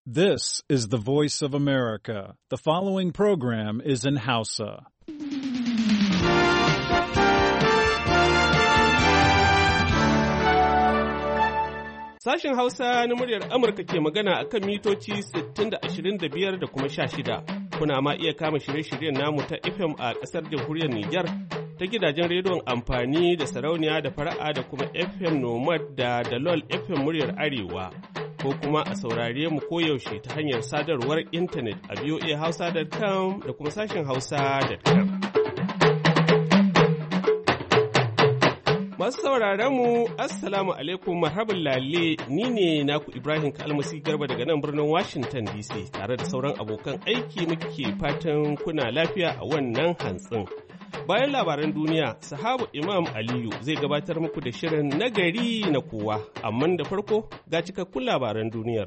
This is the voice of America. The following program is in Hausa. Sashen Hausa na muryar Amurka ke magana a kan mitoci 60 da 25 da kuma 16. Kuna ma iya kama shirye-shiryen namu ta FM a ƙasar jamhuriyar Nijar ta gidajen rediyon amfani da sarauniya da fara'a da kuma FM Nomad da Dalol FM muryar Arewa. Ko kuma a saurare mu koyaushe ta hanyar sadarwar intanet a voahausa.com da kuma sashen hausa.com. Masu sauraron mu, Assalamu alaikum marhaban lalle, ni ne naku Ibrahim Kalmasi Garba daga nan birnin Washington DC tare da sauran abokan aiki muke fatan kuna lafiya a wannan hantsin. Bayan labaran duniya, sahabu Imam Aliyu zai gabatar muku da shirin nagari na kowa, amma da farko ga cikakkun labaran duniyar.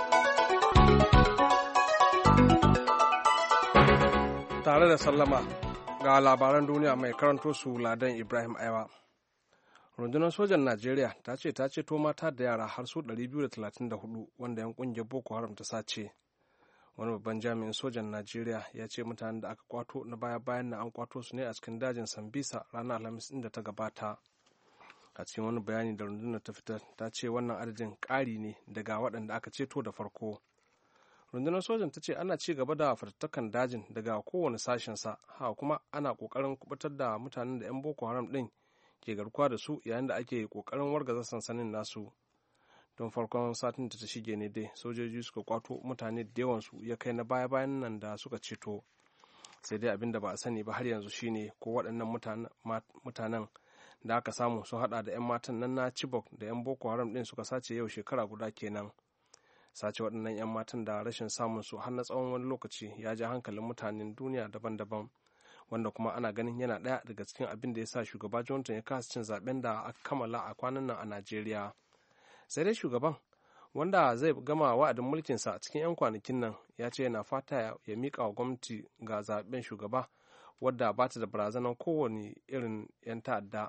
Tare da sallama ga labaran duniya mai karanto su Ladan Ibrahim Aiwa. Rundunar sojan Najeriya ta ce ta ceto mata da yara har su 234 wanda 'yan kungiyar Boko Haram ta sace. Wani babban jami'in sojan Najeriya ya ce mutanen da aka kwato na baya-bayan na an kwato su ne a cikin dajin Sambisa ranar Alhamis inda ta gabata. A cikin wani bayani da rundunar ta fitar ta ce wannan adadin ƙari ne daga waɗanda aka ceto da farko. Rundunar sojan ta ce ana ci gaba da fatattakan dajin daga kowane sashensa, haka kuma ana ƙoƙarin kubutar da mutanen da 'yan Boko Haram ɗin ke garkuwa da su yayin da ake ƙoƙarin wargaza sansanin nasu. Don farkon satin da ta shige ne dai sojoji suka kwato mutane da yawansu ya kai na baya-bayan nan da suka ceto. Sai dai abin da ba a sani ba har yanzu shine ko waɗannan mutanen da aka samu sun hada da 'yan matan nan na Chibok da 'yan Boko Haram ɗin suka sace yau shekara guda kenan. Sace waɗannan 'yan matan da rashin samun su har na tsawon wani lokaci ya ja hankalin mutanen duniya daban-daban, wanda kuma ana ganin yana ɗaya daga cikin abin da ya sa shugaba Johnson ya kasa cin zaben da aka kammala a kwanan nan a Najeriya. Sai dai shugaban, wanda zai gama wa'adin mulkinsa a cikin 'yan kwanakin nan, ya ce yana fata ya miƙa wa gwamnati ga zaben shugaba wadda ba ta da barazanar kowane irin 'yan ta'adda.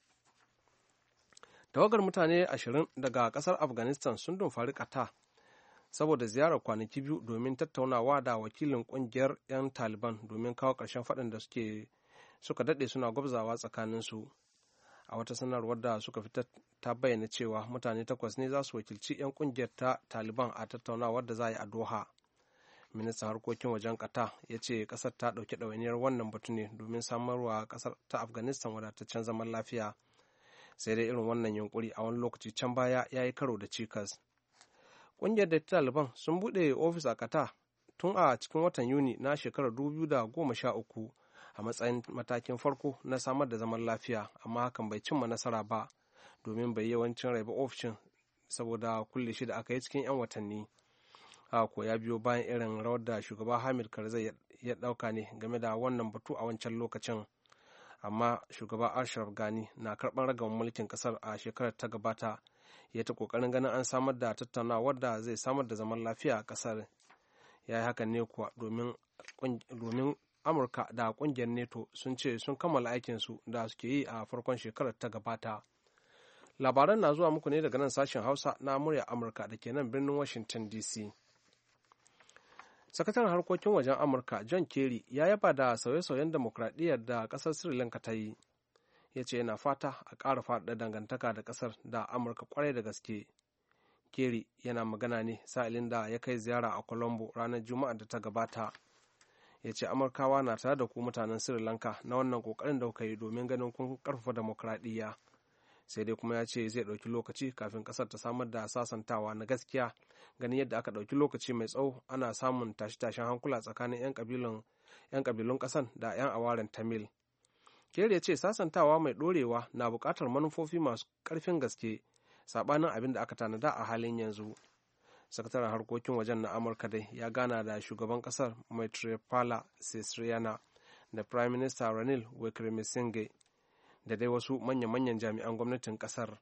Tawagar mutane 20 daga ƙasar Afghanistan sun dumfari Qatar saboda ziyarar kwanaki biyu domin tattaunawa da wakilin ƙungiyar 'yan Taliban domin kawo ƙarshen faɗin da suka daɗe suna gwabzawa tsakaninsu. A wata sanarwar da suka fitar ta bayyana cewa mutane 8 ne za su wakilci 'yan ƙungiyar ta Taliban a tattaunawar da za a yi a Doha. Ministan harkokin wajen Qatar ya ce ƙasar ta ɗauki ɗawainiyar wannan batu ne domin samarwa ƙasar ta Afghanistan wadataccen zaman lafiya. Sai dai irin wannan yunkuri a wani lokaci can baya ya yi karo da cikas. Ƙungiyar da Taliban sun buɗe ofis a Qatar tun a cikin watan Yuni na shekarar 2013 a matsayin matakin farko na samar da zaman lafiya, amma hakan bai cimma nasara ba domin bai yawancin rai ba ofishin saboda kulle shi da aka yi cikin 'yan watanni. Haka ko ya biyo bayan irin rawar da shugaba Hamid Karzai ya ɗauka ne game da wannan batu a wancan lokacin. Amma shugaba Ashraf Ghani na karɓar ragaman mulkin ƙasar a shekarar ta gabata, ya ta ƙoƙarin ganin an samar da tattaunawar da zai samar da zaman lafiya a ƙasar. Ya yi hakan ne kuwa domin Amurka da ƙungiyar NATO sun ce sun kammala aikinsu da suke yi a farkon shekarar ta gabata. Labaran na zuwa muku ne daga nan sashen Hausa na murya Amurka da ke nan birnin Washington DC. Sakataren harkokin wajen Amurka John Kerry ya yaba da sauye-sauyen demokradiyyar da ƙasar Sri Lanka ta yi. Ya ce yana fata a ƙara faɗaɗa dangantaka da ƙasar da Amurka kwarai da gaske. Kerry yana magana ne sa'ilin da ya kai ziyara a Colombo ranar Juma'a da ta gabata. Ya ce Amurkawa na tare da ku mutanen Sri Lanka na wannan ƙoƙarin da kuka yi domin ganin kun ƙarfafa demokradiyya. Sai dai kuma ya ce zai ɗauki lokaci kafin ƙasar ta samar da sasantawa na gaskiya, ganin yadda aka ɗauki lokaci mai tsawo ana samun tashe-tashen hankula tsakanin 'yan ƙabilun ƙasar da 'yan awaren Tamil. Kerry ya ce sasantawa mai ɗorewa na buƙatar manufofi masu ƙarfin gaske saɓanin abin da aka tanada a halin yanzu. Sakataren harkokin wajen na Amurka dai ya gana da shugaban ƙasar Maithripala Sirisena da Prime Minister Ranil Wickremesinghe da dai wasu manya-manyan jami'an gwamnatin ƙasar.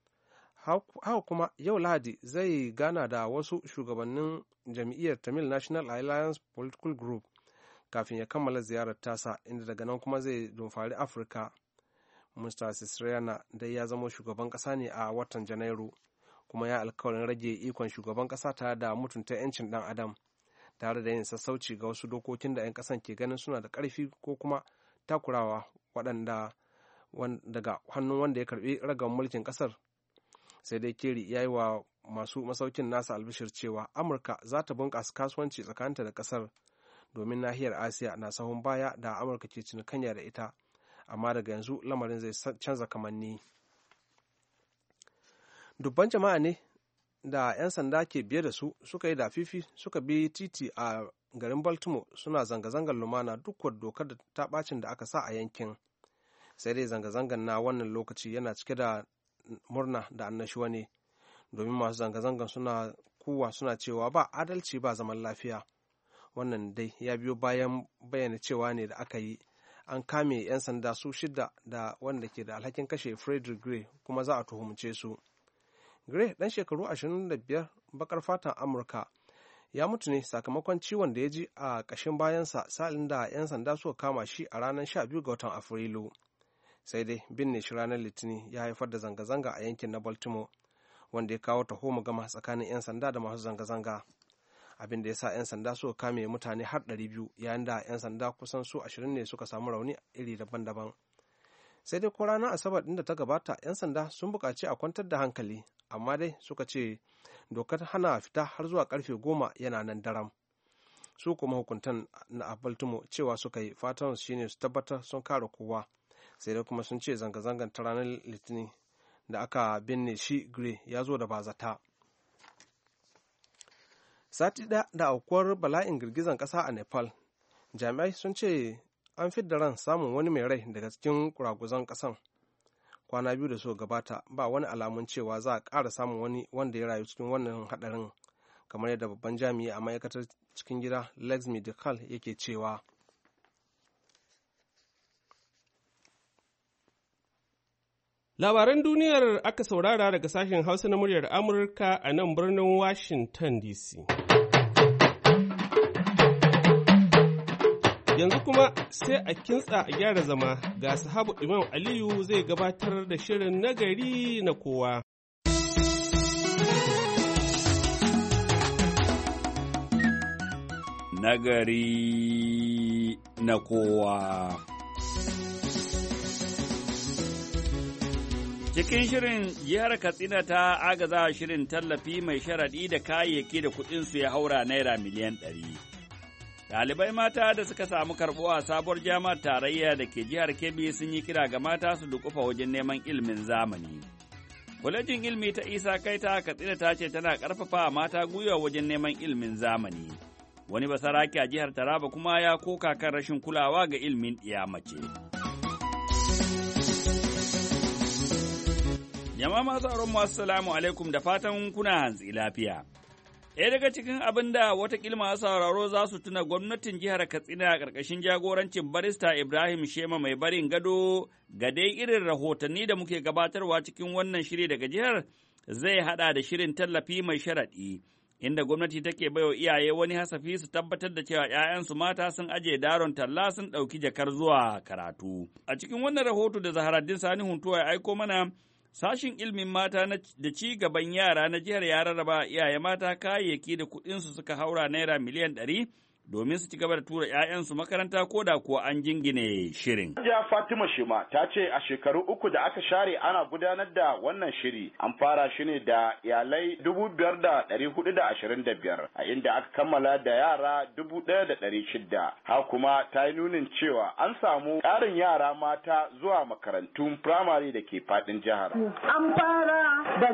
Haka kuma yau Lahadi zai gana da wasu shugabannin jam'iyyar Tamil National Alliance Political Group kafin ya kammala ziyarar tasa, inda daga nan kuma zai dumfari Afirka. Mr. Sirisena dai ya zama shugaban ƙasa ne a watan Janairu, kuma ya alkawarin rage ikon shugaban ƙasa tare da mutunta 'yancin ɗan adam tare da yin sassauci ga wasu dokokin da 'yan ƙasan ke ganin suna da ƙarfi ko kuma takurawa waɗanda daga hannun wanda ya karɓi ragar mulkin ƙasar. Sai dai Kerry ya yi wa masu masaukin nasa albishir cewa Amurka za ta bunƙasa kasuwanci tsakaninta da ƙasar domin nahiyar Asiya na sahun baya da Amurka ke cinikanya da ita, amma daga yanzu lamarin zai canza kamanni. Dubban jama'a ne da 'yan sanda ke biye da su suka yi dafifi suka bi titi a garin Baltimore suna zanga-zangar lumana duk wadda dokar da ta bacin da aka sa a yankin. Sai dai zanga-zangar na wannan lokaci yana cike da murna da annashuwa ne, domin masu zanga-zangar suna kuwa suna cewa ba adalci ba zaman lafiya. Wannan dai ya biyo bayan bayyana cewa ne da aka yi an kame 'yan sanda su 6 da wanda ke da alhakin kashe Frederick Gray kuma za a tuhumce su. Gray ɗan shekaru 25 bakar fatan Amurka ya mutu ne sakamakon ciwon da ya ji a ƙashin bayansa sa'ilin da 'yan sanda suka kama shi a ranar 12 ga watan Afrilu. Sai dai binne shi ranar Litinin ya haifar da zanga-zanga a yankin na Baltimore, wanda ya kawo taho gama tsakanin 'yan sanda da masu zanga-zanga. Abin da ya sa 'yan sanda suka kame mutane har 200 yayin da 'yan sanda kusan su 20 ne suka samu rauni iri daban-daban. Sai dai ko ranar Asabar ɗin da ta gabata 'yan sanda sun buƙaci a kwantar da hankali, amma dai suka ce dokar hana fita har zuwa karfe 10 yana nan daram. Su kuma hukuntan na Baltimore cewa suka yi fatan shine su tabbatar sun kare kowa. Sai dai kuma sun ce zanga-zangar ta ranar Litinin da aka binne shi Gray ya zo da bazata. Sati ɗaya da aukuwar bala'in girgizan ƙasa a Nepal, jami'ai sun ce an fidda ran samun wani mai rai daga cikin kuraguzan ƙasan. Kwana 2 da suka gabata ba wani alamun cewa za a ƙara samun wani wanda ya rayu cikin wannan haɗarin, kamar yadda babban jami'i a ma'aikatar cikin gida Laxmi Dikal yake cewa. Labaran duniyar aka saurara daga sashen Hausa na muryar Amurka a nan birnin Washington DC. Yanzu kuma sai a kintsa a gyara zama ga sahabu Imam Aliyu zai gabatar da shirin nagari na kowa. Nagari na kowa. Cikin shirin jihar Katsina ta agaza shirin tallafi mai sharaɗi da kayayyaki da kuɗinsu ya haura naira miliyan 100. Ɗalibai mata da suka samu karɓuwa a sabuwar jami'ar tarayya da ke jihar Kebbi sun yi kira ga mata su dukufa wajen neman ilimin zamani. Kwalejin ilimi ta Isa Kaita Katsina ta ce tana ƙarfafa mata gwiwa wajen neman ilimin zamani. Wani basarake a jihar Taraba kuma ya koka kan rashin kulawa ga ilimin ɗiya mace. Jama'a masu auren masu salamu alaikum da fatan kuna hantsi lafiya. Ɗaya daga cikin abin da watakila masu sauraro za su tuna gwamnatin jihar Katsina a ƙarƙashin jagorancin barista Ibrahim Shema mai barin gado ga dai irin rahotanni da muke gabatarwa cikin wannan shiri daga jihar zai haɗa da shirin tallafi mai sharaɗi, inda gwamnati take baiwa iyaye wani hasafi su tabbatar da cewa ‘ya'yansu mata sun aje daron talla sun ɗauki jakar zuwa karatu. A cikin wannan rahoto da Zaharaddin Sani Huntuwa ya aiko mana, sashin ilimin mata da ci gaban yara na jihar ya rarraba iyaye mata kayayyaki da kuɗinsu suka haura naira miliyan 100 domin su ci gaba da tura 'ya'yansu makaranta ko da kuwa an jingine shirin. Hajiya Fatima Shima ta ce a shekaru 3 da aka share ana gudanar da wannan shiri an fara shi ne da iyalai 5,425 a inda aka kammala da yara 1,600. Ha kuma ta yi nunin cewa an samu ƙarin yara mata zuwa makarantun firamare da ke faɗin jihar. An fara da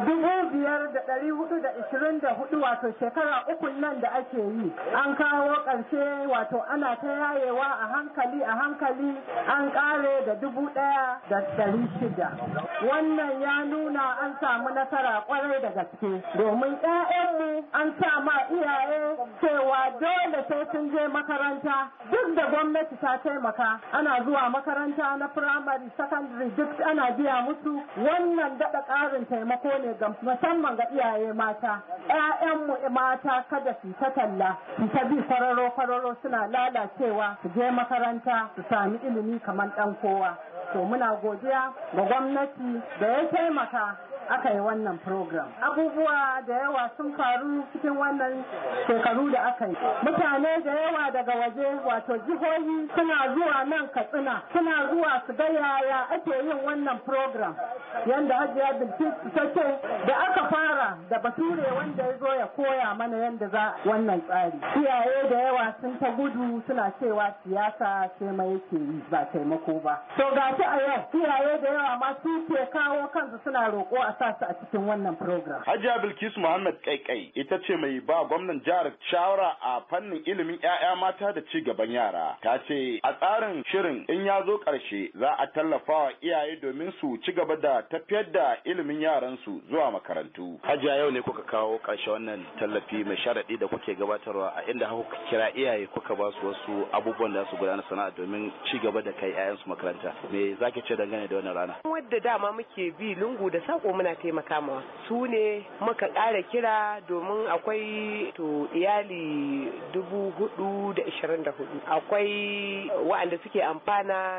5,424 wato shekara 3 nan da ake yi. An kawo ƙarshe wato ana ta yayewa a hankali an kare da 1,600. Wannan ya nuna an samu nasara kwarai da gaske domin ƴaƴanmu an sa ma iyaye cewa dole sai sun je makaranta duk da gwamnati ta taimaka ana zuwa makaranta na primary secondary duk ana biya musu. Wannan daɗa ƙarin taimako ne ga musamman ga iyaye mata. ƴaƴanmu mata kada su ta talla su ta bi kwararo suna lalacewa su je makaranta su sami ilimi kamar ɗan kowa. To muna godiya ga gwamnati da ya taimaka aka yi wannan program. Abubuwa da yawa sun faru cikin wannan shekaru da aka yi. Mutane da yawa daga waje wato jihohi suna zuwa nan Katsina, suna zuwa su ga yaya ake yin wannan program. Yanda Hajiya Bilkisu ta ce da aka fara da Bature wanda ya zo ya koya mana yanda za wannan tsari. Iyaye da yawa sun ta gudu suna cewa siyasa ce mai yake yi ba taimako ba. To ga shi a yau iyaye da yawa ma su ke kawo kansu suna roƙo a sa su a cikin wannan program. Hajiya Bilkisu Muhammad Kaikai ita ce mai ba gwamnan jihar shawara a fannin ilimin 'ya'ya mata da ci gaban yara. Ta ce a tsarin shirin in ya zo ƙarshe za a tallafa wa iyaye domin su ci gaba da tafiyar da ilimin yaransu zuwa makarantu. Hajiya yau ne kuka kawo ƙarshe wannan tallafi mai sharaɗi da kuke gabatarwa a inda kuka kira iyaye kuka ba su wasu abubuwan da su gudanar sana'a domin ci gaba da kai 'ya'yansu makaranta. Me zaki ce dangane da wannan rana? Wadda dama muke bi lungu da sako muna taimaka mawa. Su ne muka ƙara kira domin akwai to iyali 424. Akwai wa'anda suke amfana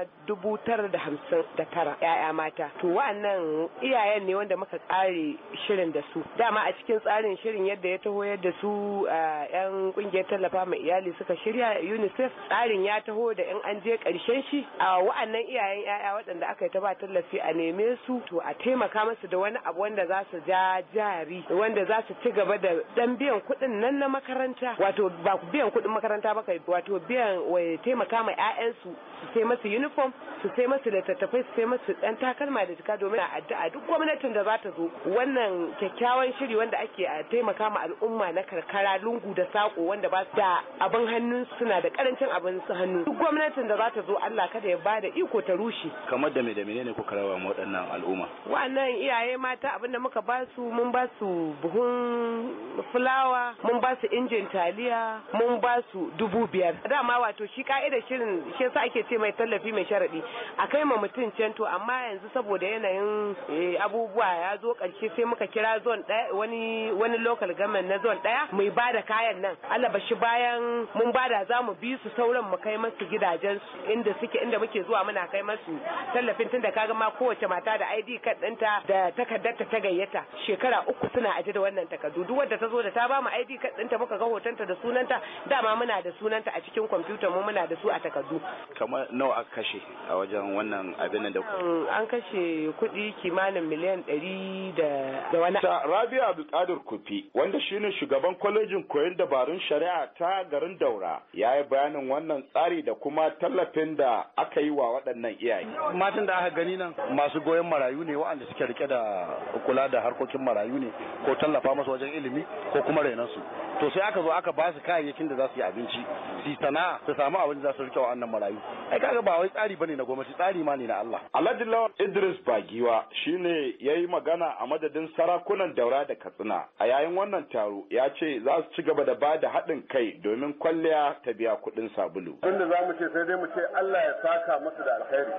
959 'ya'ya mata. To wa'annan iyayen ne wanda muka ƙare shirin da su. Dama a cikin tsarin shirin yadda ya taho yadda su 'yan ƙungiyar tallafa mai iyali suka shirya UNICEF tsarin ya taho da in an je ƙarshen shi a wa'annan iyayen 'ya'ya waɗanda aka yi ta ba tallafi a neme su to a taimaka musu da wani abu wanda za su ja jari wanda za su ci gaba da dan biyan kuɗin nan na makaranta wato ba biyan kuɗin makaranta ba kai wato biyan taimaka ma 'ya'yansu su sai masu uniform su sai masu littattafai su sai masu dan takalma da jika domin a addu'a duk gwamnatin da za ta zo wannan kyakkyawan shiri wanda ake a taimaka ma al'umma na karkara lungu da sako wanda ba su da abin hannun suna da karancin abin su hannu duk gwamnatin da za ta zo Allah kada ya bada iko ta rushe. Kamar da menene kuka rawa ma waɗannan al'umma? Wa'annan iyaye mata abinda muka ba su mun ba su buhun fulawa mun ba su injin taliya mun ba su 5,000. Dama wato shi ka'idar shirin shi yasa ake ce mai tallafi mai sharadi a kai ma mutum can to amma yanzu saboda yanayin abubuwa ya zo ƙarshe sai muka kira zone ɗaya wani local government na zone ɗaya mai ba da kayan nan Allah bashi bayan mun bada za mu bi su sauran mu kai masu gidajen inda suke inda muke zuwa muna kai masu tallafin tunda kaga ma kowace mata da ID card ɗinta da takardarta ta gayyata shekara 3 suna aje da wannan takardu duk wanda ta zo da ta ba mu ID card ɗinta muka ga hotonta da sunanta dama muna da sunanta a cikin kwamfutar mu muna da su a takardu. Kamar nawa aka kashe a wajen wannan abin da an kashe kuɗi kimanin miliyan 100 da wani. Rabia Abdulkadir Kufi wanda shine shugaban kwalejin koyon dabarun shari'a ta garin Daura ya yi bayanin wannan tsari da kuma tallafin da aka yi wa waɗannan iyaye. Matan da aka gani nan masu goyon marayu ne waɗanda suke rike da kula da harkokin marayu ne ko tallafa masu wajen ilimi ko kuma renansu. To sai aka zo aka ba su kayayyakin da za su yi abinci su sana'a su samu abin da za su rike wa annan marayu. Ai kaga ba wai tsari bane na gwamnati tsari ma ne na Allah. Alhaji Lawan Idris Bagiwa shine yayi magana a madadin sarakunan Daura da Katsina. A yayin wannan taro ya ce za su ci gaba da ba da haɗin kai domin kwalliya ta biya kuɗin sabulu. Abinda za mu ce sai dai mu ce Allah ya saka musu da alkhairi.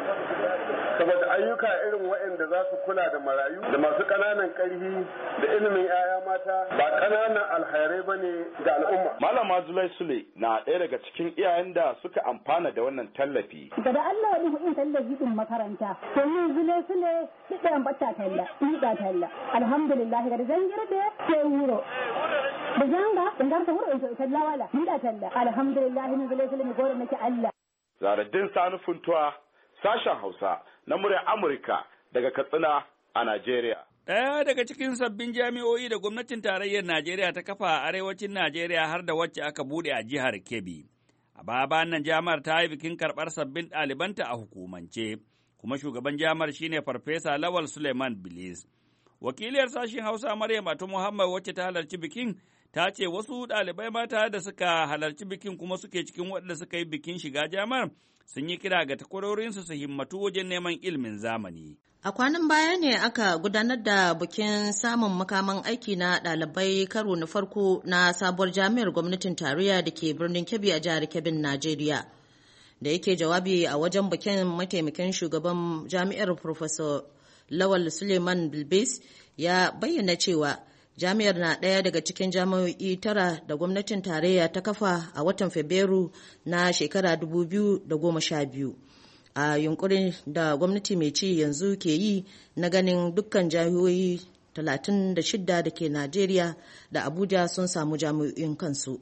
Saboda ayyuka irin waɗanda za su kula da marayu da masu ƙananan ƙarfi da ilimin 'ya'ya mata ba ƙananan alkhairai ba ne ga al'umma. Malama Zulai Sule na ɗaya daga cikin iyayen da suka amfana da wannan tallafi. Daga Allah ya nufi tallafi din makaranta. To yin Zulai Sule duk da bata talla, ɗiɗa talla. Alhamdulillah daga zangirde sai wuro. Da zanga in garta wuro in talla wala ɗiɗa talla. Alhamdulillah ni Zulai Sule mi gore nake Allah. Zaradin Sani Funtuwa sashen Hausa na muryar Amurka daga Katsina a Najeriya. Ɗaya daga cikin sabbin jami'o'i da gwamnatin tarayyar Najeriya ta kafa a arewacin Najeriya har da wacce aka buɗe a jihar Kebbi. A baya nan jami'ar ta yi bikin karɓar sabbin ɗalibanta a hukumance, kuma shugaban jami'ar shine Farfesa Lawal Suleiman Bilis. Wakiliyar sashen Hausa Maryam Atu Muhammad wacce ta halarci bikin ta ce wasu ɗalibai mata da suka halarci bikin kuma suke cikin waɗanda suka yi bikin shiga jami'ar sun yi kira ga takwarorinsu su himmatu wajen neman ilimin zamani. A kwanan baya ne aka gudanar da bikin samun makaman aiki na ɗalibai karo na farko na sabuwar jami'ar gwamnatin tarayya da ke birnin Kebbi a jihar Kebbin, Najeriya. Da yake jawabi a wajen bikin mataimakin shugaban jami'ar Professor Lawal Suleiman Bilbis ya bayyana cewa jami'ar na ɗaya daga cikin jami'o'i 9 da gwamnatin tarayya ta kafa a watan Fabrairu na shekara 2012. a yunkurin da gwamnati mai ci yanzu ke yi na ganin dukkan jihohi 36 da ke Najeriya da Abuja sun samu jami'o'in kansu.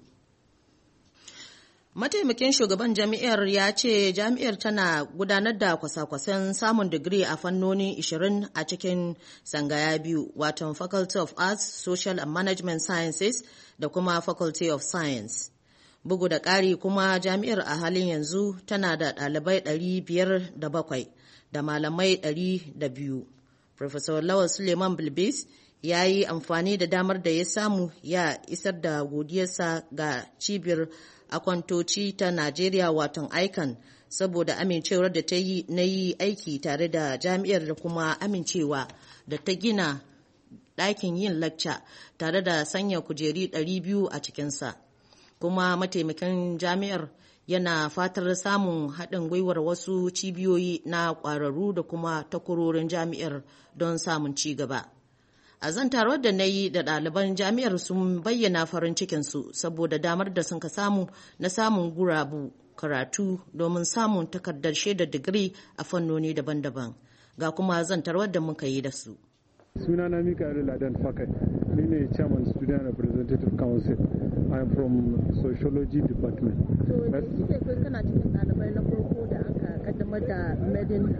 Mataimakin shugaban jami'ar ya ce jami'ar tana gudanar da kwasa-kwasan samun digiri a fannoni 20 a cikin sangaya biyu, wato Faculty of Arts, Social and Management Sciences da kuma Faculty of Science. Bugu da ƙari kuma jami'ar a halin yanzu tana da ɗalibai 507 da malamai 200. Professor Lawal Suleiman Bilbis ya yi amfani da damar da ya samu ya isar da godiyarsa ga cibiyar akwantoci ta Najeriya watan ICAN saboda amincewar da ta yi na yi aiki tare da jami'ar da kuma amincewa da ta gina ɗakin yin lacca tare da sanya kujeri 200 a cikinsa. Kuma mataimakin jami'ar yana fatar samun haɗin gwiwar wasu cibiyoyi na ƙwararru da kuma takwarorin jami'ar don samun ci gaba. A zantarwar da na yi da ɗaliban jami'ar sun bayyana farin cikinsu saboda damar da sun ka samu na samun gurabu karatu domin samun takardar shaidar digiri a fannoni daban-daban. Ga kuma zantarwar da muka yi da su. Sunana Mikael Ladan Fakai, ni ne Chairman Student Representative Council. I am from Sociology Department. So, da kike kai kana cikin ɗalibai na farko da aka kaddamar da medin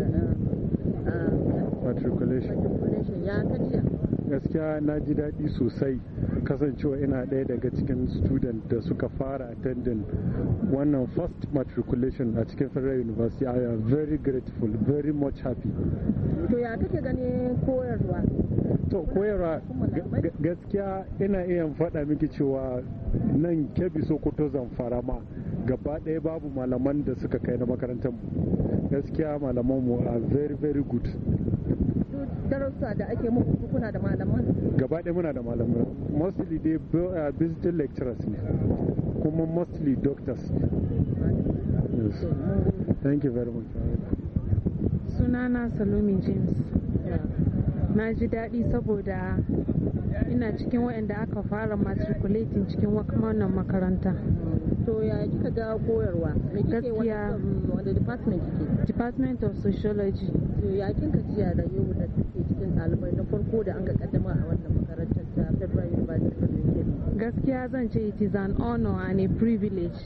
matriculation ya kajiya? Gaskiya na ji daɗi sosai kasancewa ina ɗaya daga cikin student da suka fara attending wannan first matriculation a cikin Federal University. I am very grateful, very much happy. To ya kake gani koyarwa? To koyarwa gaskiya ina iya faɗa miki cewa nan Kebbi Sokoto Zamfara ma gaba ɗaya babu malaman da suka kai na makarantar mu. Gaskiya malaman mu are very very good. Darussa da ake muku kuna da malaman? Gaba ɗaya muna da malaman. Mostly dai visiting lecturers ne kuma mostly doctors. Yes. Thank you very much. Sunana Salome James. Na ji daɗi saboda ina cikin waɗanda aka fara matriculating cikin wannan makaranta. To ya kika ga koyarwa? Gaskiya wanda department kike? Department of Sociology. To ya kinka jiya da yau da kike cikin ɗalibai na farko da an ga kaddama a wannan makarantar ta Federal University? Gaskiya zan ce it is an honor and a privilege.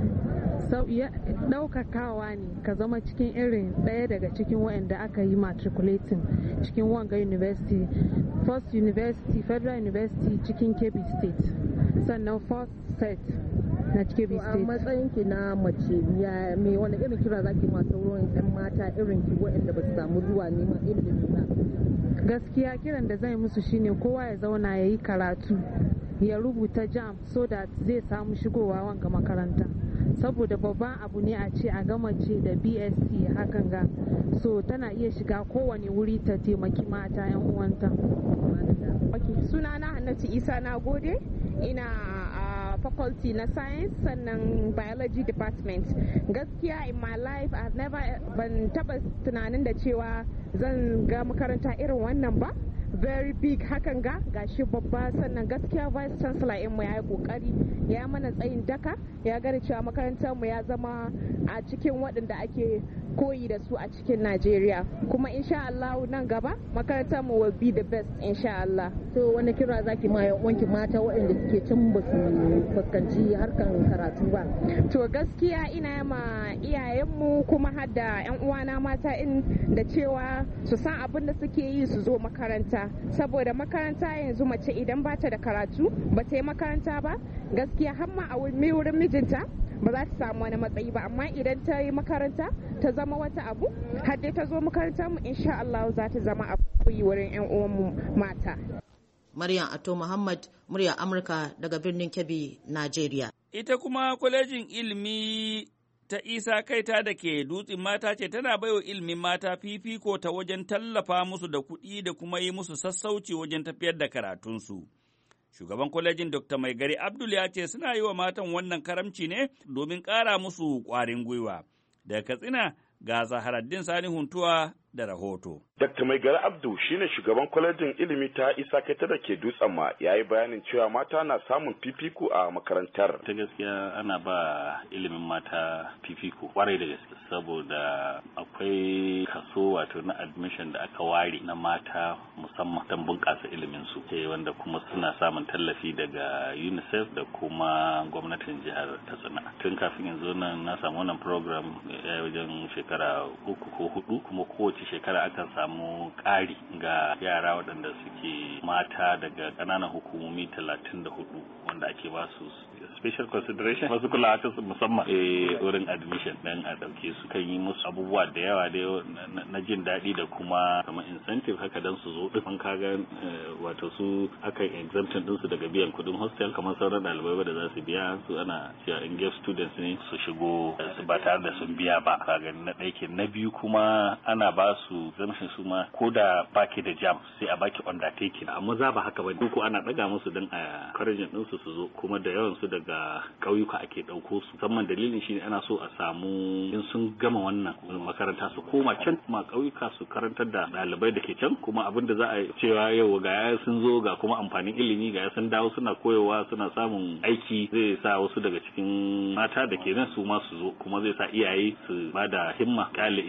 Ɗaukakawa ne ka zama cikin irin ɗaya daga cikin waɗanda aka yi matriculating cikin wanga university, first university, Federal University cikin Kebbi State, sannan first set na Kebbi State. A matsayinki na mace ya me wani irin kira zaki ma sauran 'yan mata irin ki waɗanda ba su samu zuwa neman ilimi ba? Gaskiya kiran da zai musu shine kowa ya zauna ya yi karatu, ya rubuta jam so that zai samu shigowa wanga makaranta. Saboda babban abu ne a ce a gama ce da BSc hakan ga, so tana iya shiga kowane wuri ta taimaki mata 'yan uwanta. Sunana Hannatu Isa, na gode, ina a faculty na science sannan biology department. Gaskiya in my life ban taba tunanin da cewa zan ga makaranta irin wannan ba. Very big hakan gashi babba, sannan gaskiya vice chancellor mu ya yi kokari, ya mana tsayin daka, ya gani cewa makarantar mu ya zama a cikin waɗanda ake koyi da su a cikin Najeriya, kuma insha Allah nan gaba makarantar mu will be the best insha Allah. To wani kira zaki ma wanki mata waɗanda suke can ba su fuskanci harkar karatu ba? To gaskiya ina ma iyayenmu kuma har da 'yan uwana mata da cewa su san abin da suke yi su zo makaranta, saboda makaranta yanzu mace idan ba ta da karatu ba ta yi makaranta ba, gaskiya har ma a wurin mijinta ba za ta samu wani matsayi ba, amma idan ta yi makaranta ta zama wata abu, har dai ta zo makaranta mu insha Allah za ta zama abu koyi wurin 'yan uwanmu mata. Maryam Ato Muhammad, murya Amurka daga birnin Kebbi, Najeriya. Ita kuma kwalejin ilimi ta Isa Kaita da ke Dutsen Mata ce tana baiwa ilimin mata fifiko ta wajen tallafa musu da kuɗi da kuma yi musu sassauci wajen tafiyar da karatunsu. Shugaban kwalejin Dr. Maigari Abdul ya ce suna yi wa matan wannan karamci ne domin ƙara musu ƙwarin gwiwa. Daga Katsina ga Zaharaddin Sani Huntuwa da rahoto. Dr. Maigari Abdu shine shugaban kwalejin ilimi ta Isa Kaita da ke Dutsen ma ya yi bayanin cewa mata na samun fifiko a makarantar. Ta gaskiya ana ba ilimin mata fifiko kwarai da gaske saboda akwai kaso wato na admission da aka ware na mata musamman don bunƙasa ilimin su wanda kuma suna samun tallafi daga UNICEF da kuma gwamnatin jihar Katsina. Tun kafin yanzu nan na samu wannan program ya wajen shekara 3 ko 4 kuma kowace shekara akan samu ƙari ga yara waɗanda suke mata daga ƙananan hukumomi 34 wanda ake ba su special consideration wasu kula ta musamman wurin admission dan a dauke su kan yi musu abubuwa da yawa da na jin daɗi da kuma kamar incentive haka dan su zo din kaga wato su aka exemption din su daga biyan kuɗin hostel kamar sauran ɗalibai da za su biya su ana cewa engaged students ne su shigo su ba tare da sun biya ba kaga na ɗaya na biyu kuma ana ba su exemption su ma ko da baki da jam sai a baki undertaking amma za ba haka ba ko ana ɗaga musu dan a encouraging din su zo kuma da yawan su daga ƙauyuka ake ɗauko su musamman dalilin shi ne ana so a samu in sun gama wannan makaranta su koma can kuma ƙauyuka su karantar da ɗalibai da ke can kuma abin da za a cewa yau ga ya sun zo ga kuma amfanin ilimi ga ya sun dawo suna koyowa suna samun aiki zai sa wasu daga cikin mata da ke nan su ma su zo kuma zai sa iyaye su ba da himma kyale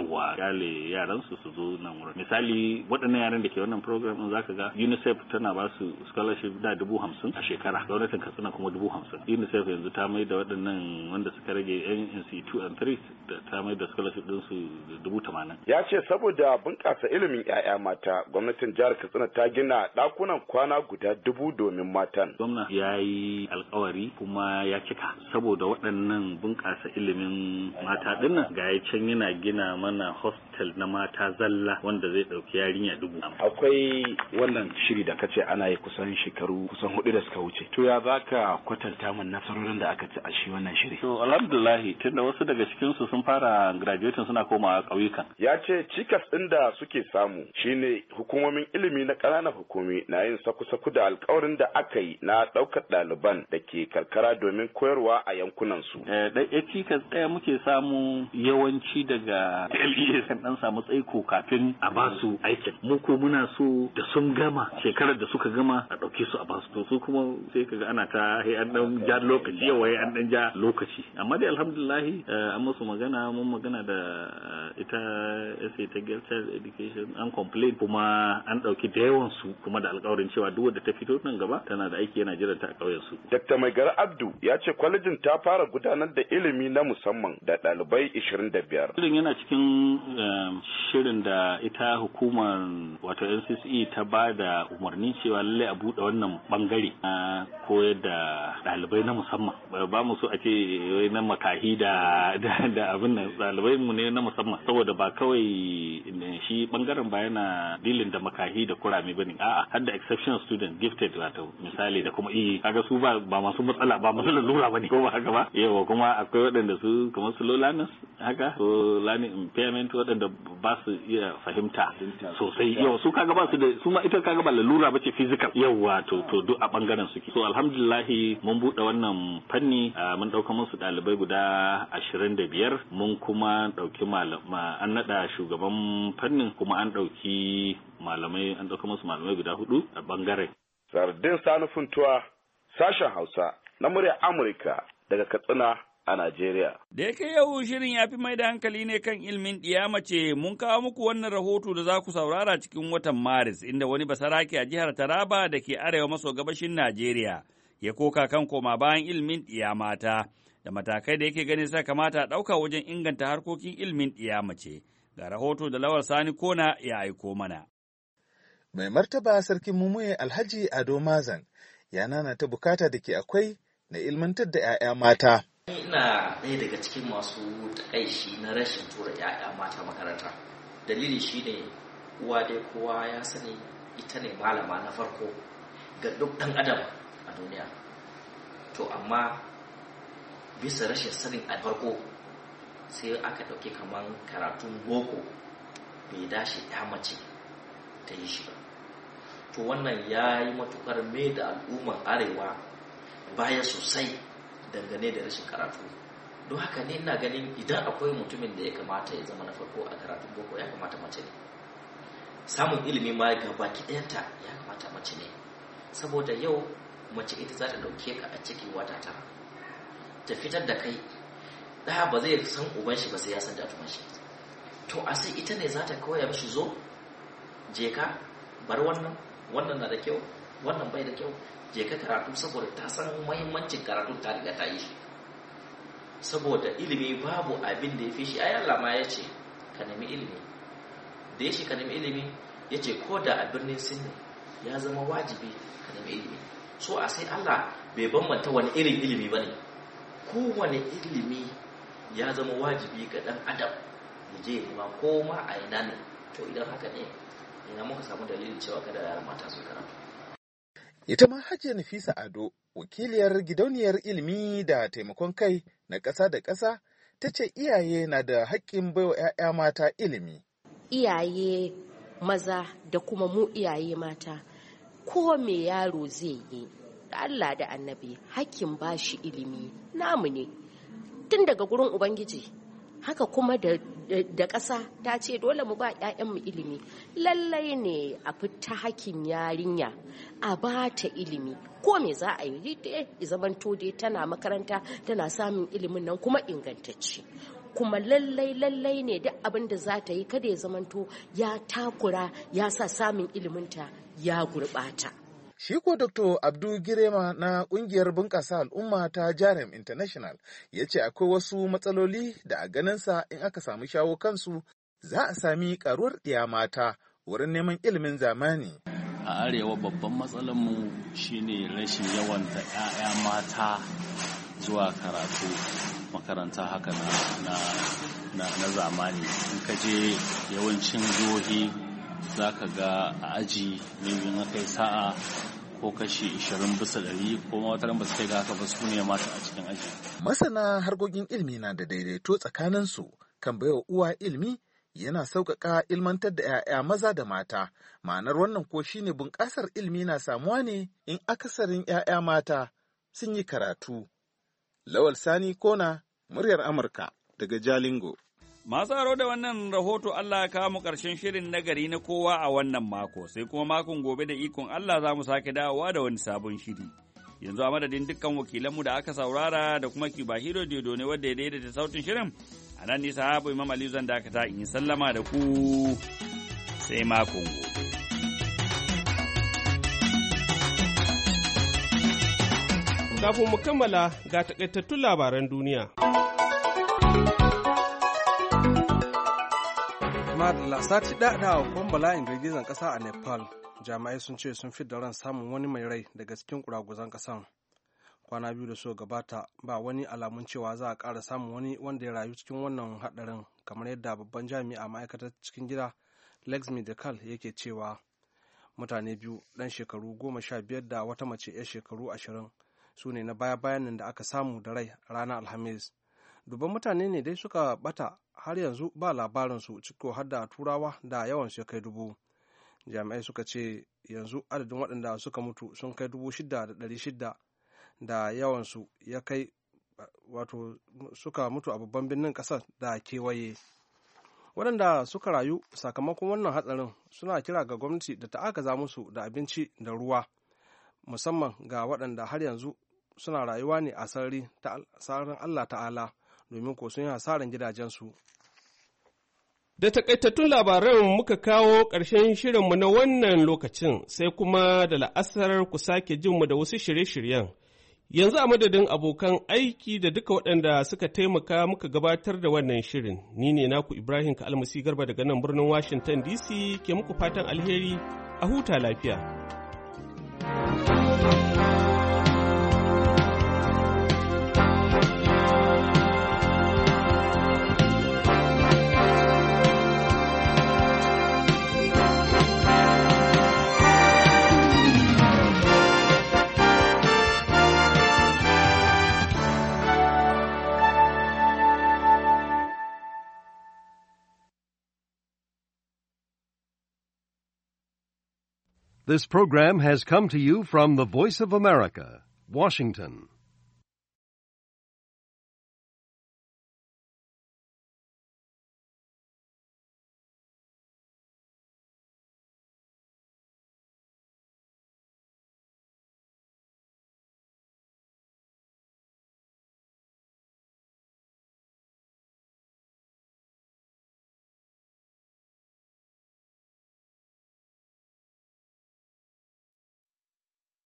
yaran su zo nan wurin misali waɗannan yaran da ke wannan program din zaka ga UNICEF tana ba su scholarship da 50,000 a shekara gwamnatin Katsina kuma 50,000 UNICEF yanzu ta mai da waɗannan wanda suka rage NC 2 and 3 da ta mai da scholarship din su 80,000 ya ce saboda bunƙasa ilimin 'ya'ya mata gwamnatin jihar Katsina ta gina ɗakunan kwana guda 1000 domin matan gwamna ya yi alkawari kuma ya cika saboda waɗannan bunƙasa ilimin mata dinnan ga ya can yana gina mana hostel na mata zalla wanda zai ɗauki yarinya 1000 akwai wannan shiri da kace ana yi kusan shekaru kusan 4 da suka wuce to ya zaka kwatanta min nasarorin da aka ci a shi wannan shiri to alhamdulillah tunda wasu daga cikin su sun fara graduating suna komawa ƙauyukan ya ce cikas ɗin da suke samu shine hukumomin ilimi na ƙananan hukumi na yin saku-saku da alƙawarin da aka yi na ɗaukar ɗaliban da ke karkara domin koyarwa a yankunan su ɗaya cikas ɗaya muke samu yawanci daga LEA kan ɗan samu tsaiko kafin a ba su aikin mu ko muna so da sun gama shekarar da suka gama a ɗauke su a ba su to su kuma sai kaga ana ta an dan ja lokaci yawa an dan ja lokaci amma dai alhamdulillah an musu magana mun magana da ita SA ta Girl Child Education an complain kuma an dauki da yawan su kuma da alƙawarin cewa duk wanda ta fito nan gaba tana da aiki yana jiran ta a ƙauyen su Dr. Maigari Abdu ya ce kwalejin ta fara gudanar da ilimi na musamman da ɗalibai 25 shirin yana cikin shirin da ita hukumar wato NCCE ta ba da umarni cewa lallai a buɗe wannan bangare na koyar da ɗalibai na musamman ba mu so a ce na makahi da abin nan ɗalibai mu ne na musamman saboda ba kawai shi bangaren ba yana dilin da makahi da kurame bane a'a har da exceptional student gifted wato misali da kuma kaga su ba masu matsala ba masu lalura bane ko ba haka ba yawa kuma akwai waɗanda su kamar su low learners haka so learning impairment waɗanda ba su iya fahimta sosai yawa su kaga ba su da su ma ita kaga ba lalura bace physical yawa to duk a bangaren suke so alhamdulillah mun bude wannan fanni mun dauka musu dalibai guda 25 mun kuma dauki an nada shugaban fannin kuma an dauki malamai an dauka musu malamai guda 4 a bangaren Sardin Sani Funtuwa sashen Hausa na murya Amurka daga Katsina a Najeriya. Da yake yau shirin ya fi mai da hankali ne kan ilimin mace mun kawo muku wannan rahoto da za ku saurara cikin watan Maris inda wani basarake a jihar Taraba da ke arewa maso gabashin Najeriya ya koka kan koma bayan ilimin mata da matakai da yake ganin sa kamata a ɗauka wajen inganta harkokin ilimin mace. Ga rahoto da Lawal Sani Kona ya aiko mana. Mai martaba sarkin Mumuye Alhaji Ado Mazan ya nanata bukata da ke akwai na ilmantar da 'ya'ya mata. Ina ɗaya daga cikin masu takaici na rashin tura 'ya'ya mata makaranta. Dalili shi ne uwa dai kowa ya sani ita ne malama na farko ga duk ɗan adam a duniya. To amma bisa rashin sanin a farko sai aka ɗauke kamar karatun boko bai dace ya mace ta yi shi ba. To wannan ya yi matukar mai da al'umman arewa baya sosai dangane da rashin karatu don haka ne ina ganin idan akwai mutumin da ya kamata ya zama na farko a karatun boko ya kamata mace ne. Samun ilimi ma ga baki ɗayanta ya kamata mace ne, saboda yau mace ita za ta ɗauke ka a cikin wata tara ta fitar da kai. Ɗaya ba zai san uban shi ba sai ya san da tuman shi, to a sai ita ne za ta koya mishi zo je ka bar wannan na da kyau, wannan bai da kyau, je ka karatu, saboda ta san muhimmancin karatu, ta riga ta yi shi. Saboda ilimi babu abin da ya fi shi. Ai Allah ma ya ce ka nemi ilimi, da ya ce ka nemi ilimi ya ce ko da a birnin Sin ya zama wajibi ka nemi ilimi. So a sai Allah bai bambanta wani irin ilimi ba ne, kowane ilimi ya zama wajibi ga ɗan adam ya je nema ko ma a ina ne. To idan haka ne ina muka samu dalilin cewa kada yaran mata su karatu. Ita ma Hajiya Nafisa Ado, wakiliyar gidauniyar ilimi da taimakon kai na ƙasa da ƙasa, ta ce iyaye na da haƙƙin baiwa 'ya'ya mata ilimi. Iyaye maza da kuma mu iyaye mata, ko me yaro zai yi, Allah da Annabi hakkin bashi ilimi namu ne tun daga gurin Ubangiji. Haka kuma da ƙasa ta ce dole mu ba 'ya'yanmu ilimi. Lallai ne a fita hakkin yarinya a ba ta ilimi, ko me za a yi dai zamanto dai tana makaranta tana samun ilimin nan kuma ingantacce. Kuma lallai ne duk abin da za ta yi kada ya zamanto ya takura ya sa samun iliminta ya gurɓata. Shi ko Dr. Abdu Girema na ƙungiyar bunƙasa al'umma ta Jarem International ya ce akwai wasu matsaloli da a ganinsa in aka samu shawo kansu za a sami ƙaruwar ɗiya mata wurin neman ilimin zamani. A arewa babban matsalarmu shine rashin yawan da 'ya'ya mata zuwa karatu makaranta haka na zamani. In ka je yawancin jihohi za ka ga a aji mai aka yi sa'a ko kashi 20% ko wataran ba su kai ga haka ba su ne mata a cikin aji. Masana harkokin ilimi na da daidaito tsakaninsu kan baiwa uwa ilimi yana sauƙaƙa ilmantar da 'ya'ya maza da mata. Ma'anar wannan ko shine bunƙasar ilimi na samuwa ne in akasarin 'ya'ya mata sun yi karatu. Lawal Sani Kona, muryar Amurka daga Jalingo. Masu haro da wannan rahoto Allah ya kawo mu ƙarshen shirin nagari na kowa a wannan mako, sai kuma makon gobe da ikon Allah za mu sake dawowa da wani sabon shiri. Yanzu a madadin dukkan wakilanmu da aka saurara da kuma Kibahiro Dodo ne wadda ya daidaita sautin shirin, a nan nisa habu Imam Aliyu zan dakata in yi sallama da ku sai makon gobe. Kafin mu kammala ga takaitattun labaran duniya. Madalla sati da babban bala'in girgizan ƙasa a Nepal, jami'ai sun ce sun fi da ran samun wani mai rai daga cikin kuraguzan ƙasan. Kwana biyu da so gabata ba wani alamun cewa za a ƙara samun wani wanda ya rayu cikin wannan haɗarin, kamar yadda babban jami'a ma'aikatar cikin gida Laxmi Dekal yake cewa mutane biyu, ɗan shekaru 15 da wata mace 'yar shekaru 20 su ne na baya-bayan nan da aka samu da rai ranar Alhamis. Dubban mutane ne dai suka bata har yanzu ba labarinsu, ciko har da turawa da yawansu ya kai 1000. Jami'ai suka ce yanzu adadin waɗanda suka mutu sun kai 6,600 da yawansu ya kai wato suka mutu a babban birnin ƙasar da kewaye. Waɗanda suka rayu sakamakon wannan hatsarin suna kira ga gwamnati da ta agaza musu da abinci da ruwa, musamman ga waɗanda har yanzu suna rayuwa ne a sararin Allah ta'ala, domin ko sun yi hasaran gidajensu. Da takaitattun labaran muka kawo ƙarshen shirinmu na wannan lokacin, sai kuma da la'asar ku sake jinmu da wasu shirye-shiryen. Yanzu a madadin abokan aiki da duka waɗanda suka taimaka muka gabatar da wannan shirin, ni ne naku Ibrahim Kalmasi Garba daga nan birnin Washington DC ke muku fatan alheri, a huta lafiya. This program has come to you from the Voice of America, Washington.